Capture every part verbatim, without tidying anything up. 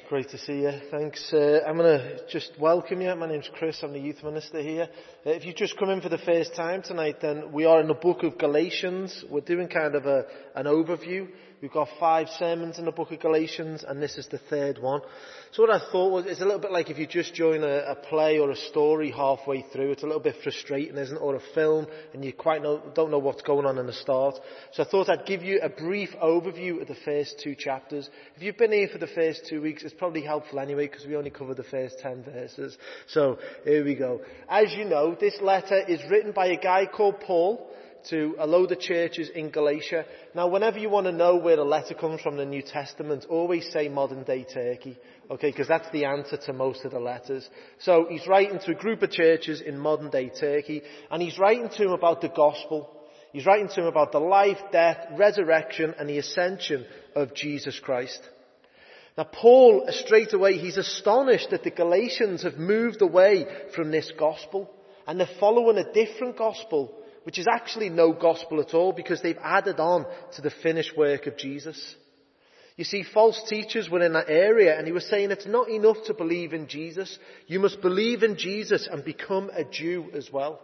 Great to see you. Thanks. Uh, I'm going to just welcome you. My name's Chris. I'm the youth minister here. Uh, if you've just come in for the first time tonight, then we are in the book of Galatians. We're doing kind of a, an overview. We've got five sermons in the book of Galatians, and this is the third one. So what I thought was, it's a little bit like if you just join a, a play or a story halfway through. It's a little bit frustrating, isn't it? Or a film, and you quite know, don't know what's going on in the start. So I thought I'd give you a brief overview of the first two chapters. If you've been here for the first two weeks, it's probably helpful anyway, because we only cover the first ten verses. So here we go. As you know, this letter is written by a guy called Paul to a load of churches in Galatia. Now, whenever you want to know where a letter comes from in the New Testament, always say modern day Turkey, okay, because that's the answer to most of the letters. So he's writing to a group of churches in modern day Turkey, and he's writing to them about the gospel. He's writing to them about the life, death, resurrection, and the ascension of Jesus Christ. Now, Paul, straight away, he's astonished that the Galatians have moved away from this gospel, and they're following a different gospel, which is actually no gospel at all, because they've added on to the finished work of Jesus. You see, false teachers were in that area, and he was saying it's not enough to believe in Jesus. You must believe in Jesus and become a Jew as well.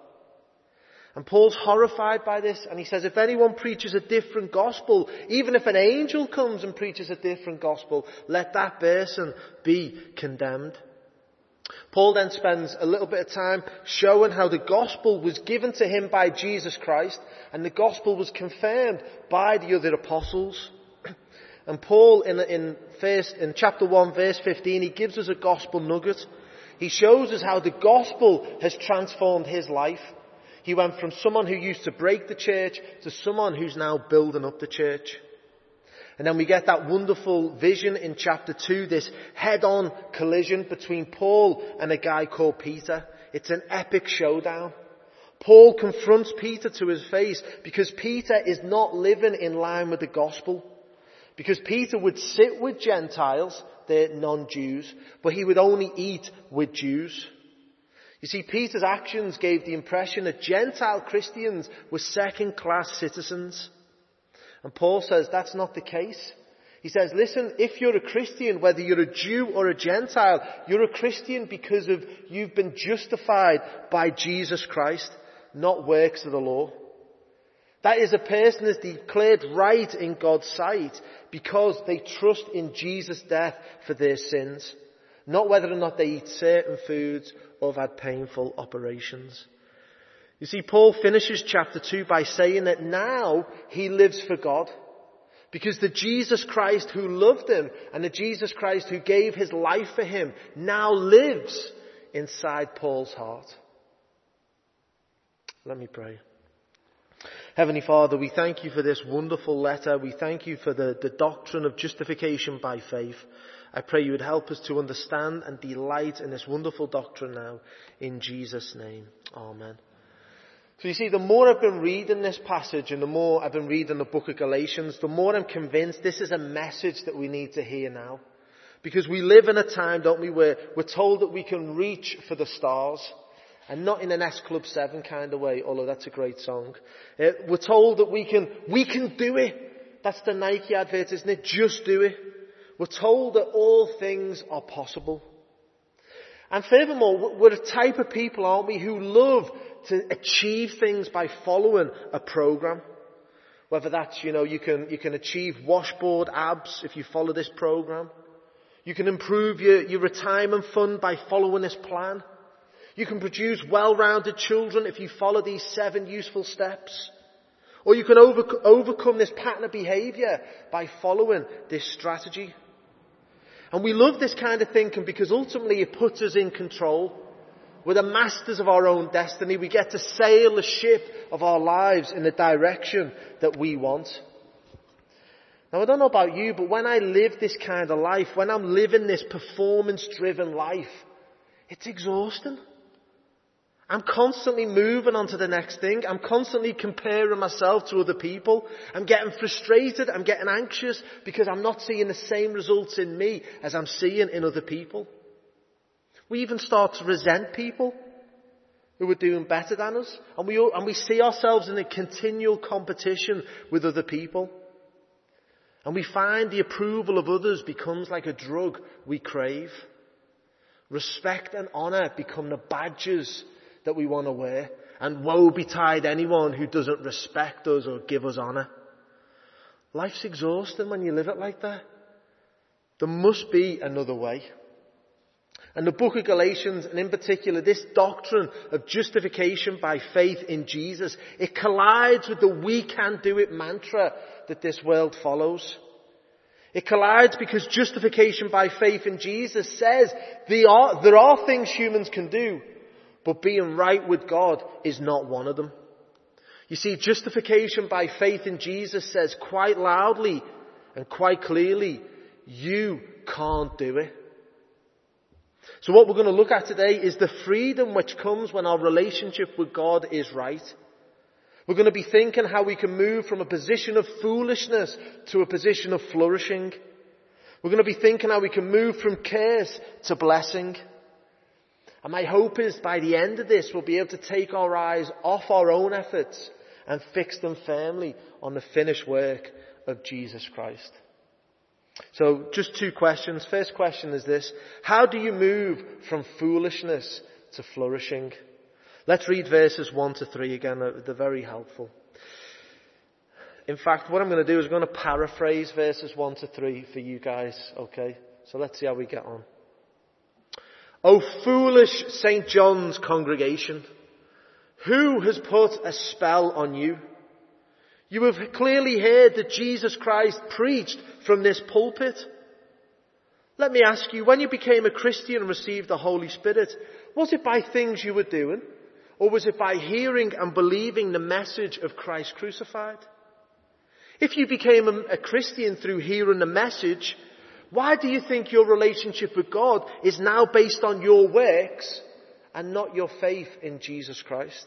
And Paul's horrified by this, and he says if anyone preaches a different gospel, even if an angel comes and preaches a different gospel, let that person be condemned. Paul then spends a little bit of time showing how the gospel was given to him by Jesus Christ, and the gospel was confirmed by the other apostles. And Paul, in, in, first, in chapter one, verse fifteen, he gives us a gospel nugget. He shows us how the gospel has transformed his life. He went from someone who used to break the church to someone who's now building up the church. And then we get that wonderful vision in chapter two, this head-on collision between Paul and a guy called Peter. It's an epic showdown. Paul confronts Peter to his face because Peter is not living in line with the gospel. Because Peter would sit with Gentiles, they're non-Jews, but he would only eat with Jews. You see, Peter's actions gave the impression that Gentile Christians were second-class citizens. And Paul says that's not the case. He says, listen, if you're a Christian, whether you're a Jew or a Gentile, you're a Christian because of you've been justified by Jesus Christ, not works of the law. That is, a person is declared right in God's sight because they trust in Jesus' death for their sins, not whether or not they eat certain foods or have had painful operations. You see, Paul finishes chapter two by saying that now he lives for God. Because the Jesus Christ who loved him and the Jesus Christ who gave his life for him now lives inside Paul's heart. Let me pray. Heavenly Father, we thank you for this wonderful letter. We thank you for the, the doctrine of justification by faith. I pray you would help us to understand and delight in this wonderful doctrine now. In Jesus' name. Amen. So you see, the more I've been reading this passage and the more I've been reading the book of Galatians, the more I'm convinced this is a message that we need to hear now. Because we live in a time, don't we, where we're told that we can reach for the stars. And not in an S Club seven kind of way, although that's a great song. Uh, we're told that we can, we can do it. That's the Nike advert, isn't it? Just do it. We're told that all things are possible. And furthermore, we're a type of people, aren't we, who love to achieve things by following a program. Whether that's, you know, you can, you can achieve washboard abs if you follow this program. You can improve your, your retirement fund by following this plan. You can produce well-rounded children if you follow these seven useful steps. Or you can over, overcome this pattern of behaviour by following this strategy. And we love this kind of thinking because ultimately it puts us in control. We're the masters of our own destiny. We get to sail the ship of our lives in the direction that we want. Now, I don't know about you, but when I live this kind of life, when I'm living this performance-driven life, it's exhausting. I'm constantly moving on to the next thing. I'm constantly comparing myself to other people. I'm getting frustrated. I'm getting anxious because I'm not seeing the same results in me as I'm seeing in other people. We even start to resent people who are doing better than us. And we, and we see ourselves in a continual competition with other people. And we find the approval of others becomes like a drug we crave. Respect and honour become the badges that we want to wear. And woe betide anyone who doesn't respect us or give us honour. Life's exhausting when you live it like that. There must be another way. And the book of Galatians, and in particular this doctrine of justification by faith in Jesus, it collides with the we can do it mantra that this world follows. It collides because justification by faith in Jesus says there are, there are things humans can do, but being right with God is not one of them. You see, justification by faith in Jesus says quite loudly and quite clearly, you can't do it. So what we're going to look at today is the freedom which comes when our relationship with God is right. We're going to be thinking how we can move from a position of foolishness to a position of flourishing. We're going to be thinking how we can move from curse to blessing. And my hope is by the end of this, we'll be able to take our eyes off our own efforts and fix them firmly on the finished work of Jesus Christ. So just two questions. First question is this: how do you move from foolishness to flourishing? Let's read verses one to three again. They're very helpful. In fact, what I'm going to do is I'm going to paraphrase verses one to three for you guys. Okay? So let's see how we get on. O foolish Saint John's congregation, who has put a spell on you? You have clearly heard that Jesus Christ preached from this pulpit. Let me ask you, when you became a Christian and received the Holy Spirit, was it by things you were doing? Or was it by hearing and believing the message of Christ crucified? If you became a, a Christian through hearing the message, why do you think your relationship with God is now based on your works and not your faith in Jesus Christ?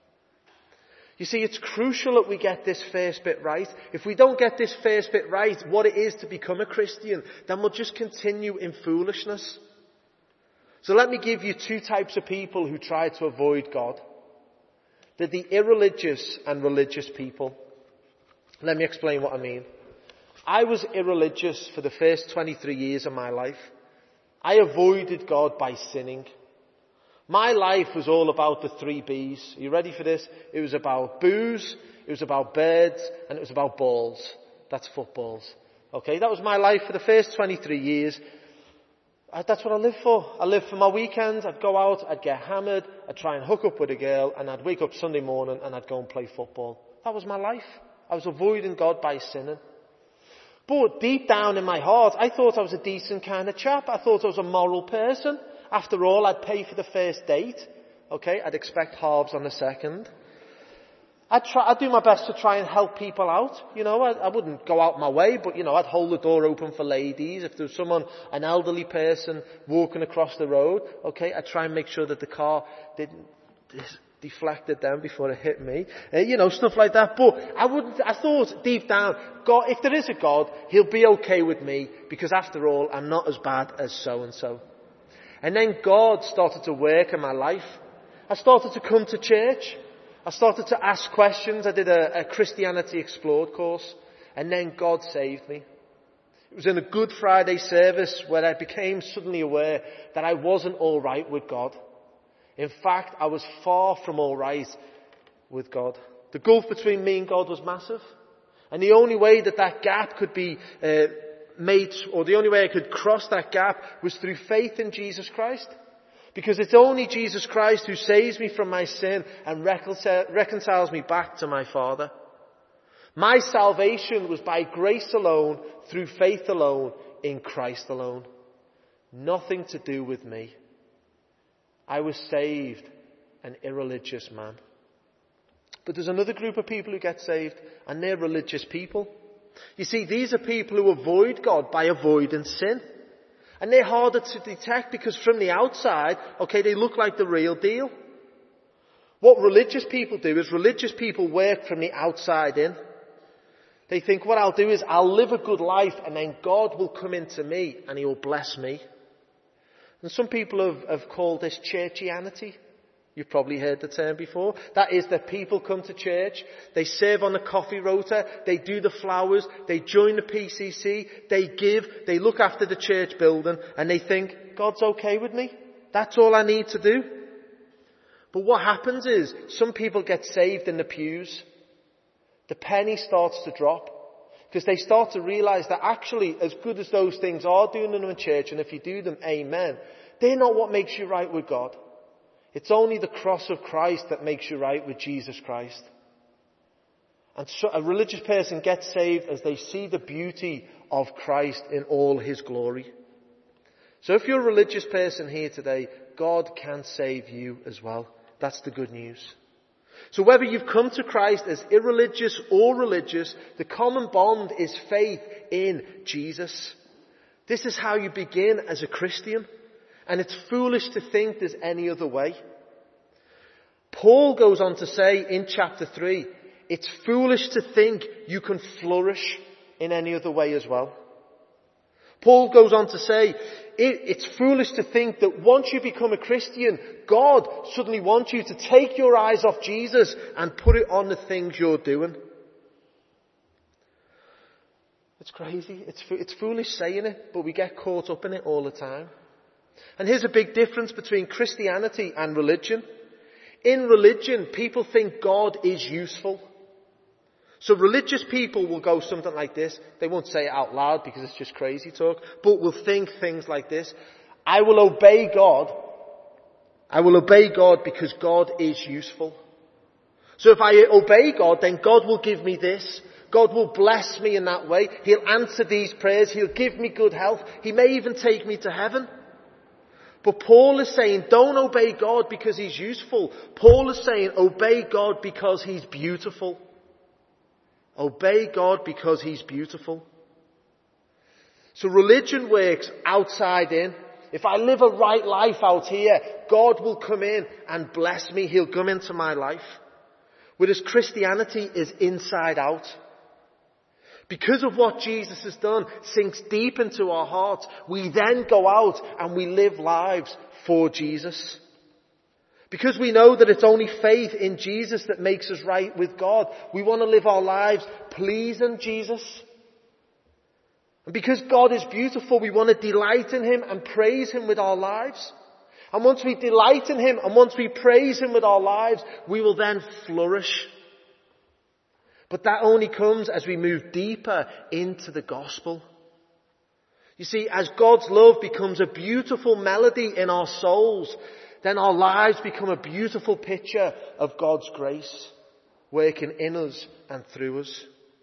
You see, it's crucial that we get this first bit right. If we don't get this first bit right, what it is to become a Christian, then we'll just continue in foolishness. So let me give you two types of people who try to avoid God. They're the irreligious and religious people. Let me explain what I mean. I was irreligious for the first twenty-three years of my life. I avoided God by sinning. My life was all about the three B's. Are you ready for this? It was about booze, it was about birds, and it was about balls. That's footballs. Okay, that was my life for the first twenty-three years. That's what I lived for. I lived for my weekends. I'd go out, I'd get hammered, I'd try and hook up with a girl, and I'd wake up Sunday morning and I'd go and play football. That was my life. I was avoiding God by sinning. But deep down in my heart, I thought I was a decent kind of chap. I thought I was a moral person. After all, I'd pay for the first date. Okay, I'd expect halves on the second. I'd try, I'd do my best to try and help people out. You know, I, I wouldn't go out my way, but you know, I'd hold the door open for ladies. If there was someone, an elderly person walking across the road, okay, I'd try and make sure that the car didn't deflected them before it hit me. Uh, you know, stuff like that. But I wouldn't, I thought deep down, God, if there is a God, He'll be okay with me because after all, I'm not as bad as so and so. And then God started to work in my life. I started to come to church. I started to ask questions. I did a, a Christianity Explored course. And then God saved me. It was in a Good Friday service where I became suddenly aware that I wasn't all right with God. In fact, I was far from all right with God. The gulf between me and God was massive. And the only way that that gap could be uh, made, or the only way I could cross that gap was through faith in Jesus Christ. Because it's only Jesus Christ who saves me from my sin and reconciles me back to my Father. My salvation was by grace alone, through faith alone, in Christ alone. Nothing to do with me. I was saved, an irreligious man. But there's another group of people who get saved, and they're religious people. You see, these are people who avoid God by avoiding sin. And they're harder to detect because from the outside, okay, they look like the real deal. What religious people do is religious people work from the outside in. They think, what I'll do is I'll live a good life and then God will come into me and He will bless me. And some people have, have called this churchianity. You've probably heard the term before. That is that people come to church, they serve on the coffee rota, they do the flowers, they join the P C C, they give, they look after the church building, and they think, God's okay with me. That's all I need to do. But what happens is, some people get saved in the pews. The penny starts to drop. Because they start to realise that actually, as good as those things are doing them in church, and if you do them, amen, they're not what makes you right with God. It's only the cross of Christ that makes you right with Jesus Christ. And so a religious person gets saved as they see the beauty of Christ in all his glory. So if you're a religious person here today, God can save you as well. That's the good news. So whether you've come to Christ as irreligious or religious, the common bond is faith in Jesus. This is how you begin as a Christian. And it's foolish to think there's any other way. Paul goes on to say in chapter three, it's foolish to think you can flourish in any other way as well. Paul goes on to say, it's foolish to think that once you become a Christian, God suddenly wants you to take your eyes off Jesus and put it on the things you're doing. It's crazy. It's, it's foolish saying it, but we get caught up in it all the time. And here's a big difference between Christianity and religion. In religion, people think God is useful. So religious people will go something like this. They won't say it out loud because it's just crazy talk, but will think things like this. I will obey God. I will obey God because God is useful. So if I obey God, then God will give me this. God will bless me in that way. He'll answer these prayers. He'll give me good health. He may even take me to heaven. But Paul is saying, don't obey God because he's useful. Paul is saying, obey God because he's beautiful. Obey God because he's beautiful. So religion works outside in. If I live a right life out here, God will come in and bless me. He'll come into my life. Whereas Christianity is inside out. Because of what Jesus has done, sinks deep into our hearts, we then go out and we live lives for Jesus. Because we know that it's only faith in Jesus that makes us right with God. We want to live our lives pleasing Jesus. And because God is beautiful, we want to delight in him and praise him with our lives. And once we delight in him and once we praise him with our lives, we will then flourish. But that only comes as we move deeper into the gospel. You see, as God's love becomes a beautiful melody in our souls, then our lives become a beautiful picture of God's grace working in us and through us.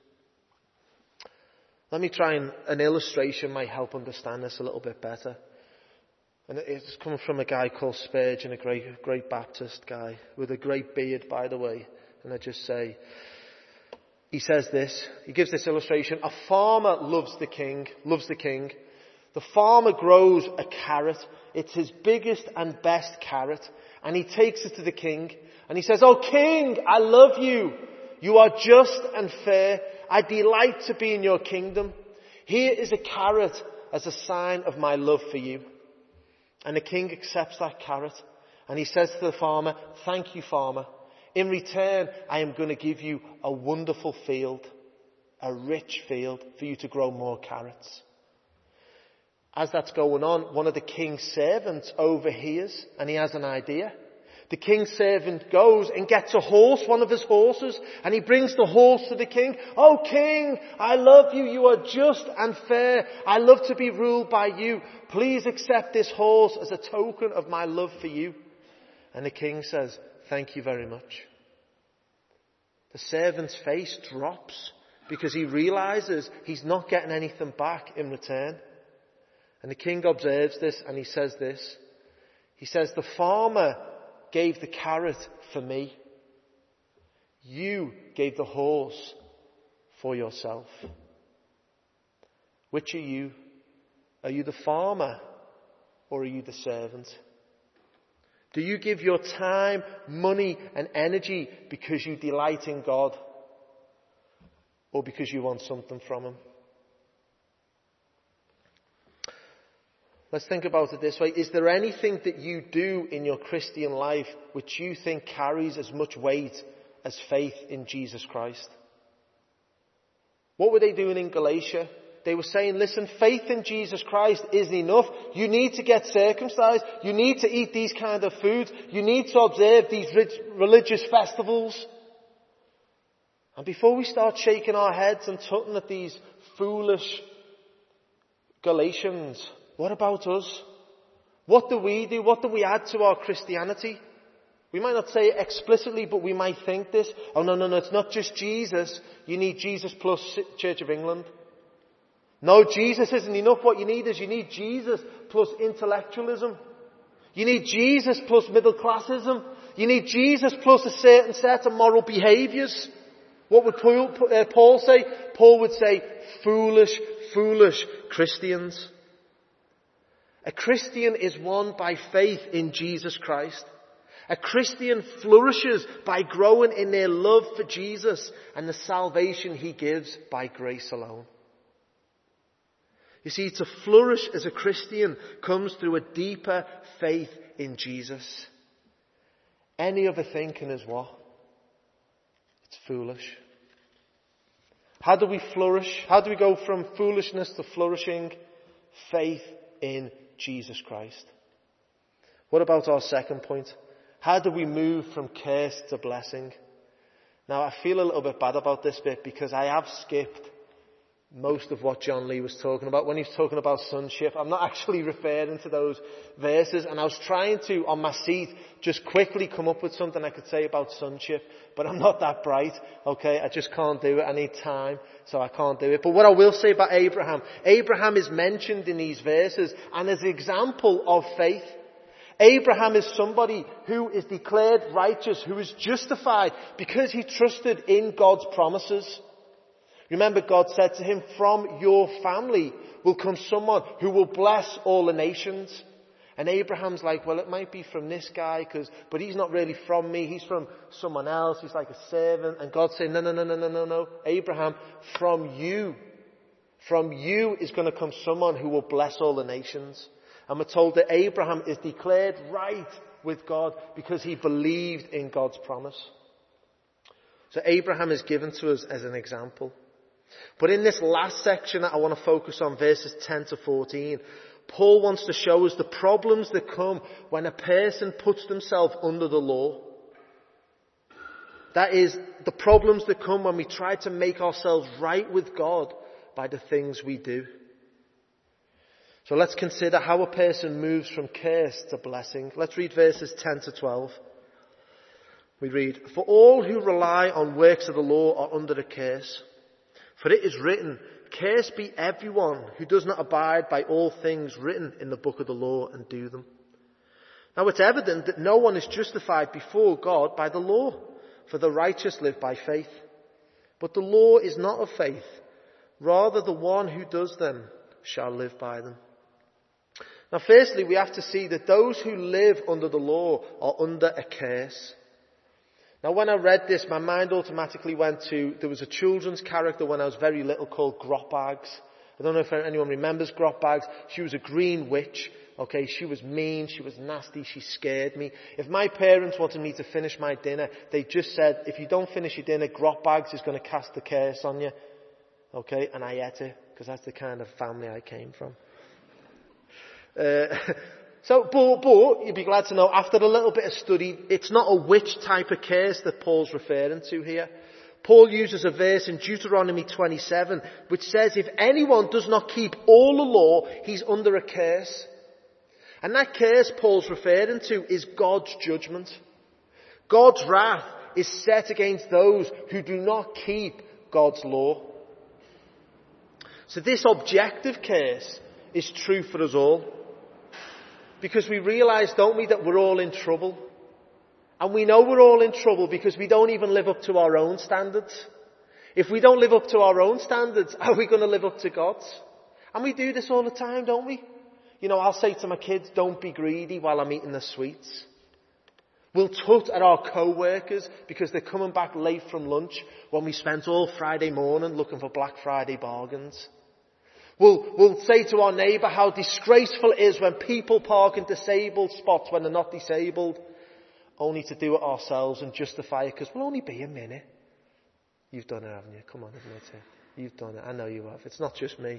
Let me try and an illustration might help understand this a little bit better. And it's coming from a guy called Spurgeon, a great, great Baptist guy with a great beard, by the way. And I just say, he says this, he gives this illustration. A farmer loves the king, loves the king. The farmer grows a carrot. It's his biggest and best carrot. And he takes it to the king. And he says, "Oh king, I love you. You are just and fair. I delight to be in your kingdom. Here is a carrot as a sign of my love for you." And the king accepts that carrot. And he says to the farmer, "Thank you, farmer. In return, I am going to give you a wonderful field, a rich field for you to grow more carrots." As that's going on, one of the king's servants overhears and he has an idea. The king's servant goes and gets a horse, one of his horses, and he brings the horse to the king. "Oh king, I love you. You are just and fair. I love to be ruled by you. Please accept this horse as a token of my love for you." And the king says, "Thank you very much." The servant's face drops because he realizes he's not getting anything back in return. And the king observes this and he says this. He says, "The farmer gave the carrot for me. You gave the horse for yourself. Which are you? Are you the farmer or are you the servant? Do you give your time, money and energy because you delight in God or because you want something from him?" Let's think about it this way. Is there anything that you do in your Christian life which you think carries as much weight as faith in Jesus Christ? What were they doing in Galatia? They were saying, listen, faith in Jesus Christ isn't enough. You need to get circumcised. You need to eat these kind of foods. You need to observe these religious festivals. And before we start shaking our heads and tutting at these foolish Galatians, what about us? What do we do? What do we add to our Christianity? We might not say it explicitly, but we might think this. Oh, no, no, no, it's not just Jesus. You need Jesus plus Church of England. No, Jesus isn't enough. What you need is you need Jesus plus intellectualism. You need Jesus plus middle classism. You need Jesus plus a certain set of moral behaviours. What would Paul say? Paul would say, foolish, foolish Christians. A Christian is won by faith in Jesus Christ. A Christian flourishes by growing in their love for Jesus and the salvation he gives by grace alone. You see, to flourish as a Christian comes through a deeper faith in Jesus. Any other thinking is what? It's foolish. How do we flourish? How do we go from foolishness to flourishing? Faith in Jesus Christ. What about our second point? How do we move from curse to blessing? Now, I feel a little bit bad about this bit because I have skipped most of what John Lee was talking about. When he was talking about sonship, I'm not actually referring to those verses. And I was trying to, on my seat, just quickly come up with something I could say about sonship. But I'm not that bright, okay? I just can't do it. I need time, so I can't do it. But what I will say about Abraham, Abraham is mentioned in these verses and as an example of faith. Abraham is somebody who is declared righteous, who is justified because he trusted in God's promises. Remember, God said to him, from your family will come someone who will bless all the nations. And Abraham's like, well, it might be from this guy, cause, but he's not really from me. He's from someone else. He's like a servant. And God said, no, no, no, no, no, no, no. Abraham, from you, from you is going to come someone who will bless all the nations. And we're told that Abraham is declared right with God because he believed in God's promise. So Abraham is given to us as an example. But in this last section that I want to focus on, verses ten to fourteen, Paul wants to show us the problems that come when a person puts themselves under the law. That is, the problems that come when we try to make ourselves right with God by the things we do. So let's consider how a person moves from curse to blessing. Let's read verses ten to twelve. We read, for all who rely on works of the law are under a curse. For it is written, cursed be everyone who does not abide by all things written in the book of the law and do them. Now it's evident that no one is justified before God by the law, for the righteous live by faith. But the law is not of faith. Rather, the one who does them shall live by them. Now firstly, we have to see that those who live under the law are under a curse. Now when I read this, my mind automatically went to, there was a children's character when I was very little called Grotbags. I don't know if anyone remembers Grotbags. She was a green witch. Okay, she was mean, she was nasty, she scared me. If my parents wanted me to finish my dinner, they just said, if you don't finish your dinner, Grotbags is going to cast the curse on you. Okay, and I ate it, because that's the kind of family I came from. Uh, So, but, but, you'd be glad to know, after a little bit of study, it's not a witch type of curse that Paul's referring to here. Paul uses a verse in Deuteronomy twenty-seven, which says, if anyone does not keep all the law, he's under a curse. And that curse Paul's referring to is God's judgment. God's wrath is set against those who do not keep God's law. So this objective curse is true for us all. Because we realise, don't we, that we're all in trouble. And we know we're all in trouble because we don't even live up to our own standards. If we don't live up to our own standards, are we going to live up to God's? And we do this all the time, don't we? You know, I'll say to my kids, don't be greedy while I'm eating the sweets. We'll tut at our co-workers because they're coming back late from lunch when we spent all Friday morning looking for Black Friday bargains. We'll, we'll say to our neighbour how disgraceful it is when people park in disabled spots when they're not disabled, only to do it ourselves and justify it because we'll only be a minute. You've done it, haven't you? Come on, admit it. You've done it. I know you have. It's not just me.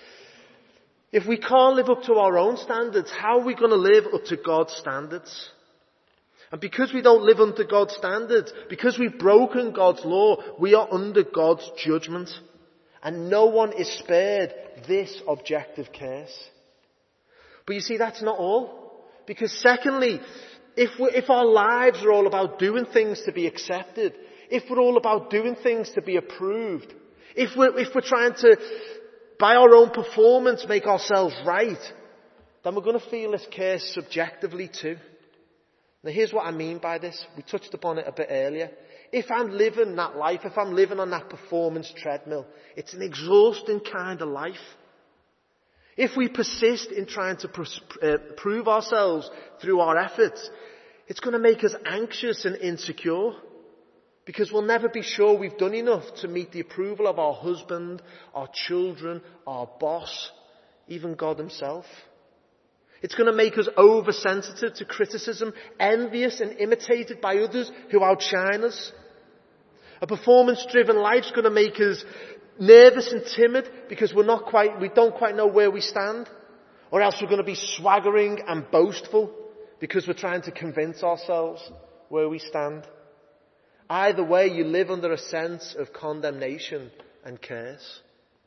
If we can't live up to our own standards, how are we going to live up to God's standards? And because we don't live under God's standards, because we've broken God's law, we are under God's judgment. And no one is spared this objective curse. But you see, that's not all. Because secondly, if we, if our lives are all about doing things to be accepted, if we're all about doing things to be approved, if we're, if we're trying to, by our own performance, make ourselves right, then we're going to feel this curse subjectively too. Now here's what I mean by this. We touched upon it a bit earlier. If I'm living that life, if I'm living on that performance treadmill, it's an exhausting kind of life. If we persist in trying to pr- uh, prove ourselves through our efforts, it's going to make us anxious and insecure. Because we'll never be sure we've done enough to meet the approval of our husband, our children, our boss, even God himself. It's going to make us oversensitive to criticism, envious and imitated by others who outshine us. A performance-driven life's going to make us nervous and timid because we're not quite, we don't quite know where we stand. Or else we're going to be swaggering and boastful because we're trying to convince ourselves where we stand. Either way, you live under a sense of condemnation and curse.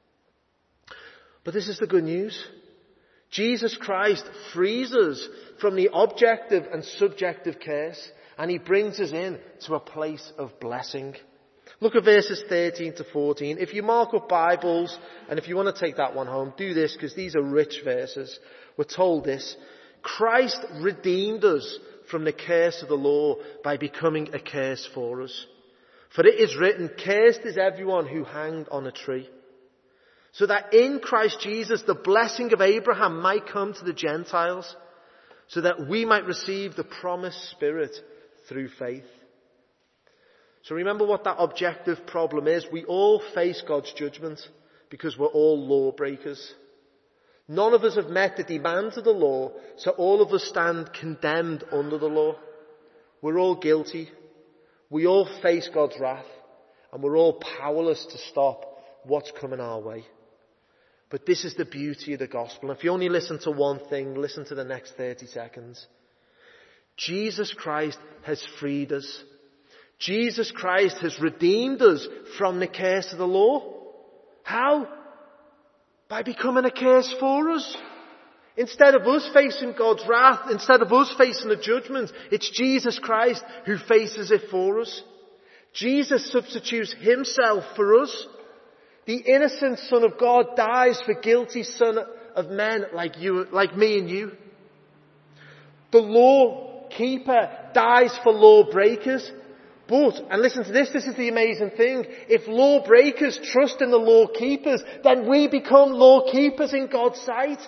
But this is the good news. Jesus Christ frees us from the objective and subjective curse, and he brings us in to a place of blessing. Look at verses thirteen to fourteen. If you mark up Bibles, and if you want to take that one home, do this, because these are rich verses. We're told this: Christ redeemed us from the curse of the law by becoming a curse for us. For it is written, cursed is everyone who hanged on a tree. So that in Christ Jesus the blessing of Abraham might come to the Gentiles, so that we might receive the promised Spirit through faith. So remember what that objective problem is. We all face God's judgment because we're all lawbreakers. None of us have met the demands of the law, so all of us stand condemned under the law. We're all guilty. We all face God's wrath, and we're all powerless to stop what's coming our way. But this is the beauty of the gospel. If you only listen to one thing, listen to the next thirty seconds. Jesus Christ has freed us. Jesus Christ has redeemed us from the curse of the law. How? By becoming a curse for us. Instead of us facing God's wrath, instead of us facing the judgment, it's Jesus Christ who faces it for us. Jesus substitutes himself for us. The innocent Son of God dies for guilty son of men like you, like me and you. The law keeper dies for lawbreakers. But, and listen to this, this is the amazing thing. If lawbreakers trust in the law keepers, then we become law keepers in God's sight.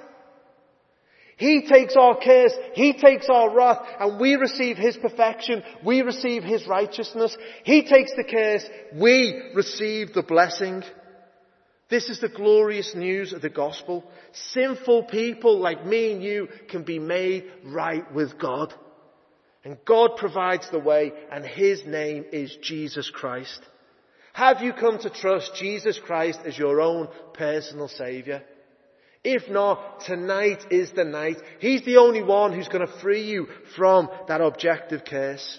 He takes our curse, he takes our wrath, and we receive his perfection, we receive his righteousness. He takes the curse, we receive the blessing. This is the glorious news of the gospel. Sinful people like me and you can be made right with God. And God provides the way, and his name is Jesus Christ. Have you come to trust Jesus Christ as your own personal Saviour? If not, tonight is the night. He's the only one who's going to free you from that objective curse.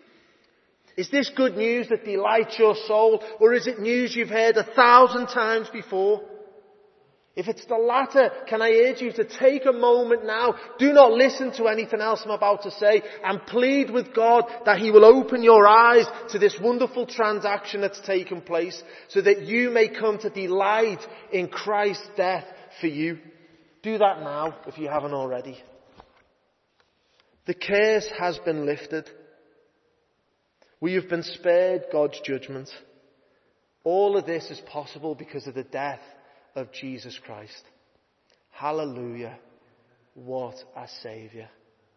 Is this good news that delights your soul, or is it news you've heard a thousand times before? If it's the latter, can I urge you to take a moment now, do not listen to anything else I'm about to say, and plead with God that he will open your eyes to this wonderful transaction that's taken place, so that you may come to delight in Christ's death for you. Do that now if you haven't already. The curse has been lifted. We have been spared God's judgment. All of this is possible because of the death of Jesus Christ. Hallelujah. What a Saviour.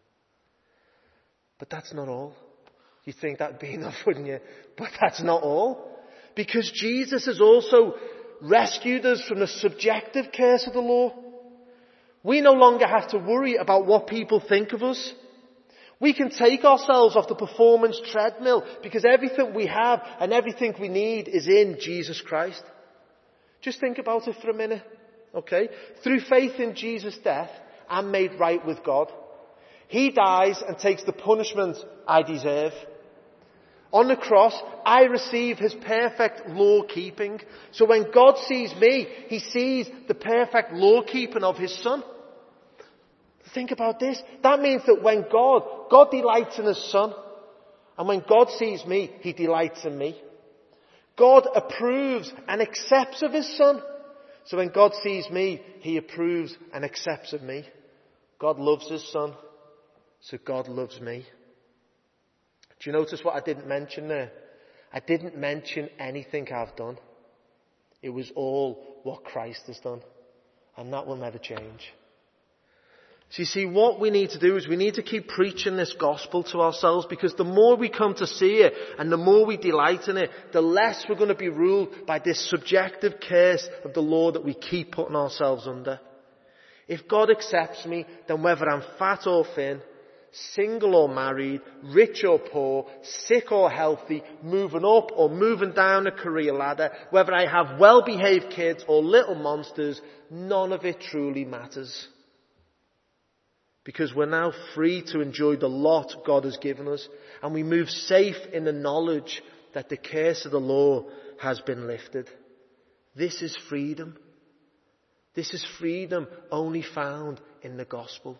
But that's not all. You'd think that'd be enough, wouldn't you? But that's not all. Because Jesus has also rescued us from the subjective curse of the law. We no longer have to worry about what people think of us. We can take ourselves off the performance treadmill because everything we have and everything we need is in Jesus Christ. Just think about it for a minute, okay? Through faith in Jesus' death, I'm made right with God. He dies and takes the punishment I deserve. On the cross, I receive his perfect law keeping. So when God sees me, he sees the perfect law keeping of his Son. Think about this. That means that when God, God delights in his Son. And when God sees me, he delights in me. God approves and accepts of his Son. So when God sees me, he approves and accepts of me. God loves his Son. So God loves me. Do you notice what I didn't mention there? I didn't mention anything I've done. It was all what Christ has done. And that will never change. So you see, what we need to do is we need to keep preaching this gospel to ourselves, because the more we come to see it and the more we delight in it, the less we're going to be ruled by this subjective curse of the law that we keep putting ourselves under. If God accepts me, then whether I'm fat or thin, single or married, rich or poor, sick or healthy, moving up or moving down a career ladder, whether I have well-behaved kids or little monsters, none of it truly matters. Because we're now free to enjoy the lot God has given us, and we move safe in the knowledge that the curse of the law has been lifted. This is freedom. This is freedom only found in the gospel.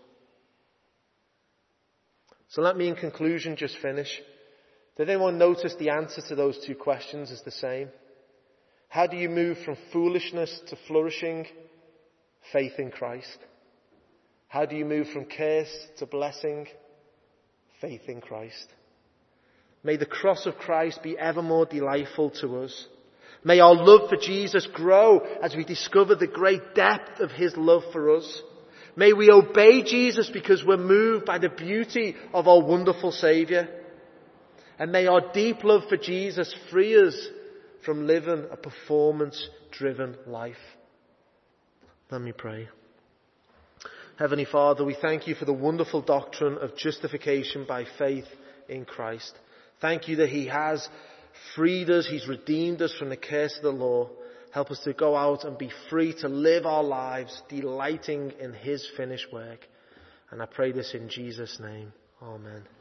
So let me in conclusion just finish. Did anyone notice the answer to those two questions is the same? How do you move from foolishness to flourishing? Faith in Christ. How do you move from curse to blessing? Faith in Christ. May the cross of Christ be ever more delightful to us. May our love for Jesus grow as we discover the great depth of his love for us. May we obey Jesus because we're moved by the beauty of our wonderful Saviour. And may our deep love for Jesus free us from living a performance-driven life. Let me pray. Heavenly Father, we thank you for the wonderful doctrine of justification by faith in Christ. Thank you that he has freed us, he's redeemed us from the curse of the law. Help us to go out and be free to live our lives delighting in his finished work. And I pray this in Jesus' name. Amen.